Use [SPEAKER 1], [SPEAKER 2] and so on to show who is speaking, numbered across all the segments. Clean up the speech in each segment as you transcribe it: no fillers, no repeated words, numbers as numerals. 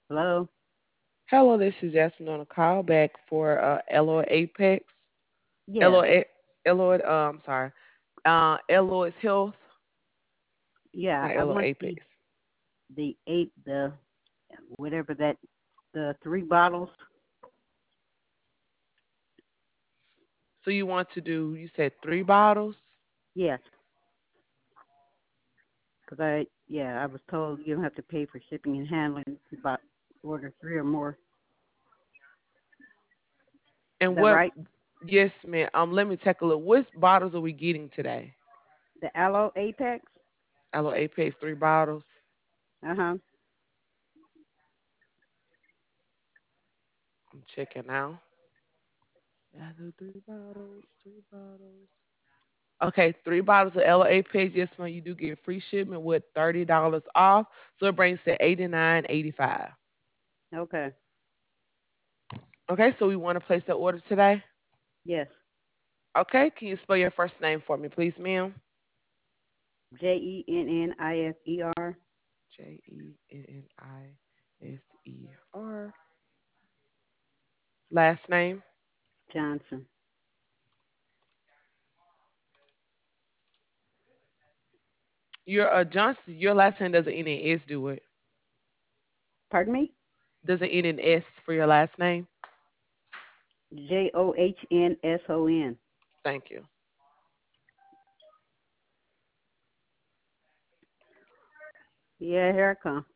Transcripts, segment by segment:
[SPEAKER 1] Hello?
[SPEAKER 2] Hello, this is Jasmine on a call back for Eloy Apex.
[SPEAKER 1] Yes.
[SPEAKER 2] Eloy, Eloy, sorry, Eloy's Health,
[SPEAKER 1] Yeah,
[SPEAKER 2] not
[SPEAKER 1] I
[SPEAKER 2] Eloy
[SPEAKER 1] want
[SPEAKER 2] Apex.
[SPEAKER 1] the eight, the whatever that, the three bottles.
[SPEAKER 2] So you want to do? You said 3 bottles.
[SPEAKER 1] Yes, because I was told you don't have to pay for shipping and handling. About order three or more. Is
[SPEAKER 2] And
[SPEAKER 1] that
[SPEAKER 2] what?
[SPEAKER 1] right?
[SPEAKER 2] Yes, ma'am. Let me take a look. Which bottles are we getting today?
[SPEAKER 1] The Aloe Apex.
[SPEAKER 2] Eloy Apex 3 bottles.
[SPEAKER 1] Uh-huh.
[SPEAKER 2] I'm checking now. Yeah, do 3 bottles. 3 bottles. Okay, 3 bottles of Ella Apex. Yes, ma'am. You do get free shipment with $30 off, so it brings to 89.85.
[SPEAKER 1] Okay.
[SPEAKER 2] Okay, so we want to place that order today.
[SPEAKER 1] Yes.
[SPEAKER 2] Okay, can you spell your first name for me, please, ma'am?
[SPEAKER 1] Jennifer.
[SPEAKER 2] Jenniser. Last name.
[SPEAKER 1] Johnson.
[SPEAKER 2] Your Johnson. Your last name doesn't end in S, do it?
[SPEAKER 1] Pardon me?
[SPEAKER 2] Doesn't end in S for your last name.
[SPEAKER 1] Johnsson.
[SPEAKER 2] Thank you.
[SPEAKER 1] Yeah, here I come.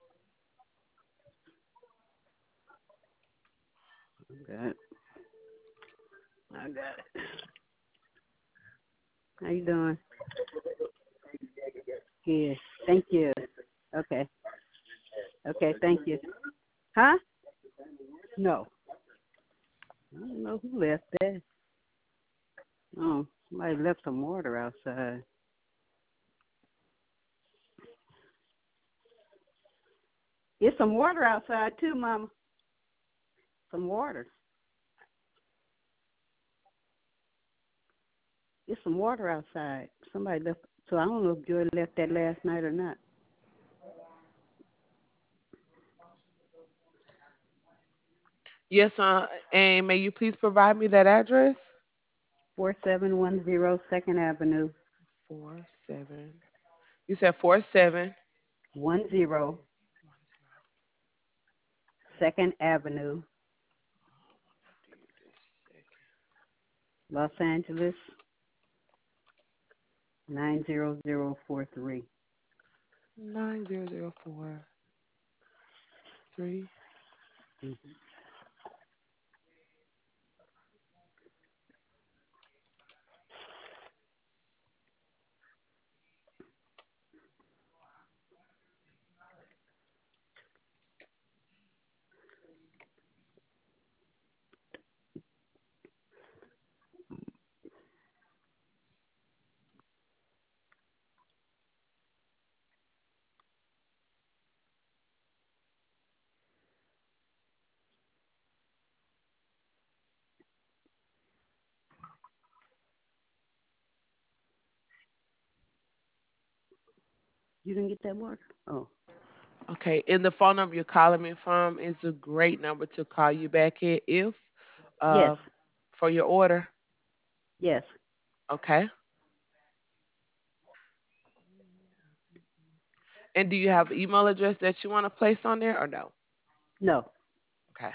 [SPEAKER 1] Got it. I got it. How you doing? Yes. Thank you. Okay. Okay. Thank you. Huh? No. I don't know who left that. Oh, somebody left some water outside. It's some water outside too, Mama. Some water. It's some water outside. Somebody left. So I don't know if Joy left that last night or not.
[SPEAKER 2] Yes, and may you please provide me that address?
[SPEAKER 1] 4710 Second Avenue,
[SPEAKER 2] 47. You said 47.
[SPEAKER 1] 10 Second Avenue, Los Angeles 90043.
[SPEAKER 2] 90043.
[SPEAKER 1] You didn't get that water? Oh,
[SPEAKER 2] Okay, and the phone number you're calling me from is a great number to call you back at if
[SPEAKER 1] yes,
[SPEAKER 2] uh for your order.
[SPEAKER 1] yes,
[SPEAKER 2] Okay. And do you have an email address that you want to place on there or no?
[SPEAKER 1] no,
[SPEAKER 2] Okay.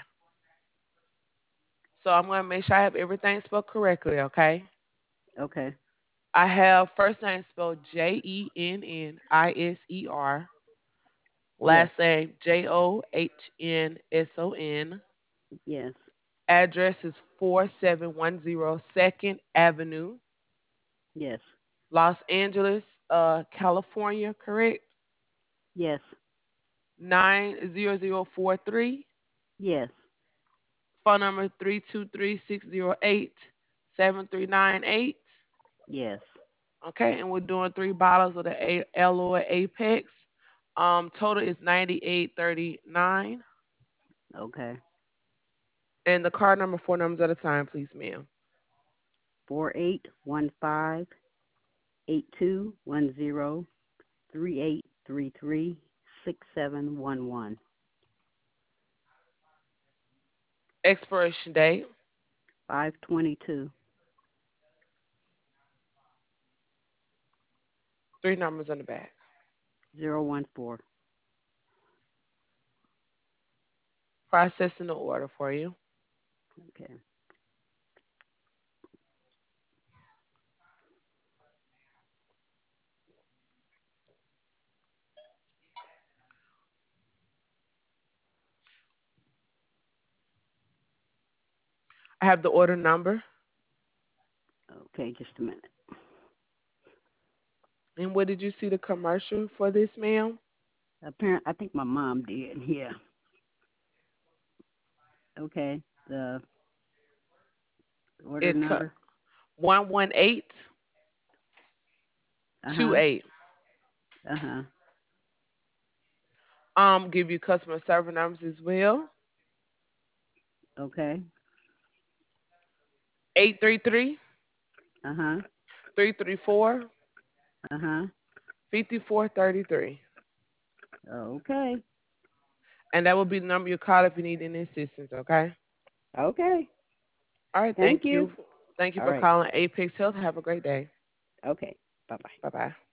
[SPEAKER 2] So I'm gonna make sure I have everything spelled correctly, okay?
[SPEAKER 1] okay,
[SPEAKER 2] I have first name spelled Jenniser,
[SPEAKER 1] yes,
[SPEAKER 2] last name Johnsson.
[SPEAKER 1] yes,
[SPEAKER 2] Address is 4710 Second Avenue,
[SPEAKER 1] yes,
[SPEAKER 2] Los Angeles, California, correct?
[SPEAKER 1] yes,
[SPEAKER 2] 90043.
[SPEAKER 1] yes,
[SPEAKER 2] Phone number 323-608-7398.
[SPEAKER 1] yes.
[SPEAKER 2] Okay, and we're doing 3 bottles of the Alloy Apex. Total is 98.39.
[SPEAKER 1] Okay.
[SPEAKER 2] And the card number 4 numbers at a time, please, ma'am.
[SPEAKER 1] 4815 8210 3833 6711.
[SPEAKER 2] Expiration date.
[SPEAKER 1] 5/22.
[SPEAKER 2] Three numbers on the back.
[SPEAKER 1] 014.
[SPEAKER 2] Processing the order for you.
[SPEAKER 1] Okay.
[SPEAKER 2] I have the order number.
[SPEAKER 1] Okay, just a minute.
[SPEAKER 2] And where did you see the commercial for this, ma'am?
[SPEAKER 1] I think my mom did. Yeah. Okay. The order
[SPEAKER 2] It
[SPEAKER 1] number.
[SPEAKER 2] 11828.
[SPEAKER 1] Uh huh. Uh huh.
[SPEAKER 2] Give you customer service numbers as well.
[SPEAKER 1] Okay.
[SPEAKER 2] 833
[SPEAKER 1] Uh huh.
[SPEAKER 2] 334
[SPEAKER 1] Uh huh.
[SPEAKER 2] 5433.
[SPEAKER 1] Okay.
[SPEAKER 2] And that will be the number you call if you need any assistance, okay?
[SPEAKER 1] Okay.
[SPEAKER 2] All right,
[SPEAKER 1] Thank
[SPEAKER 2] thank
[SPEAKER 1] you.
[SPEAKER 2] you. Thank you
[SPEAKER 1] All
[SPEAKER 2] for
[SPEAKER 1] right.
[SPEAKER 2] calling Apex Health. Have a great day.
[SPEAKER 1] Okay. Bye bye.
[SPEAKER 2] Bye bye.